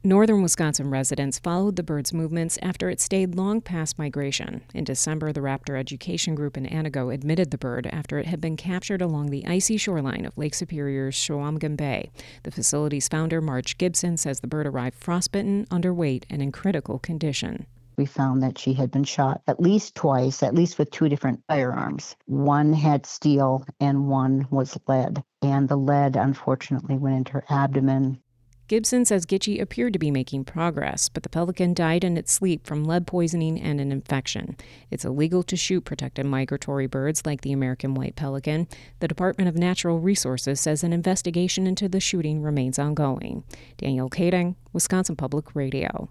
Northern Wisconsin residents followed the bird's movements after it stayed long past migration. In December, the Raptor Education Group in Antigo admitted the bird after it had been captured along the icy shoreline of Lake Superior's Chequamegon Bay. The facility's founder, Marge Gibson, says the bird arrived frostbitten, underweight, and in critical condition. We found that she had been shot at least twice, at least with two different firearms. One had steel and one was lead. And the lead, unfortunately, went into her abdomen. Gibson says Gitchie appeared to be making progress, but the pelican died in its sleep from lead poisoning and an infection. It's illegal to shoot protected migratory birds like the American white pelican. The Department of Natural Resources says an investigation into the shooting remains ongoing. Danielle Kading, Wisconsin Public Radio.